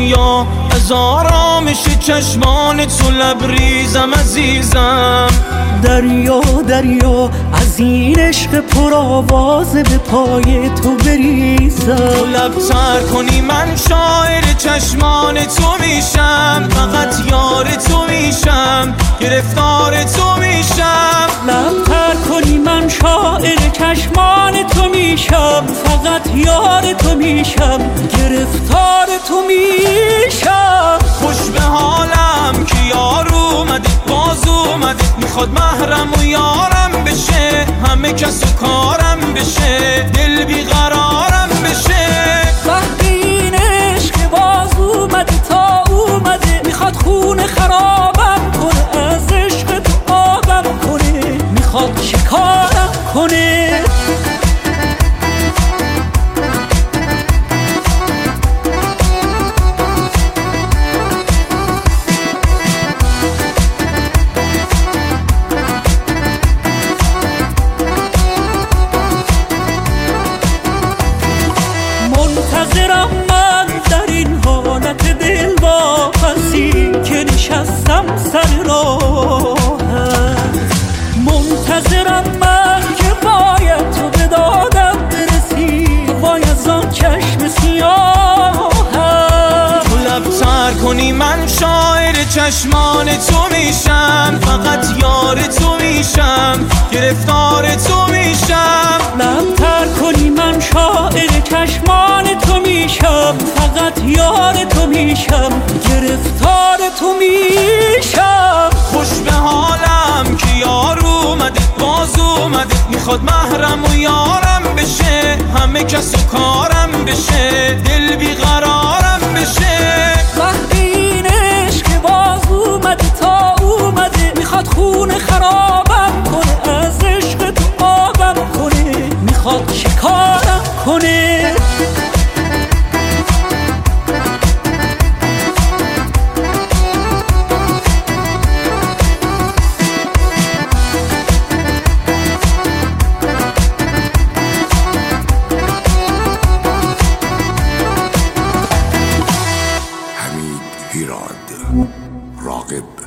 دنیا، از آرامش چشمان تو لبریزم عزیزم. دریا دریا از این عشق پرآواز به پای تو بریزم. تو لب تر کنی من شاعر چشمان تو میشم، فقط یار تو میشم، گرفتار تو میشم. لب تر کنی من شاعر چشمان تو میشم، فقط یار تو میشم، گرفتار تو میشم. خوش به حالم که یار اومده، باز اومده، میخواد محرم و یارم بشه، همه کس و کارم بشه، دل بیقرارم بشه. وقتی این عشق باز اومده تا اومده، میخواد خون خرابم کنه، از عشق تو آبم کنه، میخواد شکارم کنه. منتظرم من در این حالت دلواپسی که نشستم سر راهت. منتظرم من که باید تو به دادم برسی، وای از آن چشم سیاهت. تو لب تر کنی من شاعر چشمان تو میشم، فقط یار تو میشم، گرفتار تو میشم. لب تر کنی من شاعر چشمان تو میشم، فقط یار تو میشم، گرفتار تو میشم. خوش به حالم که یار اومده، باز اومده، میخواد محرم و یارم بشه، همه کس و کارم بشه، دل بیقرارم بشه. وقتی این عشق باز اومده تا اومده، میخواد خون خرابم کنه، از عشق تو آبم کنه، میخواد شکارم کنه. حمید هیراد، راغب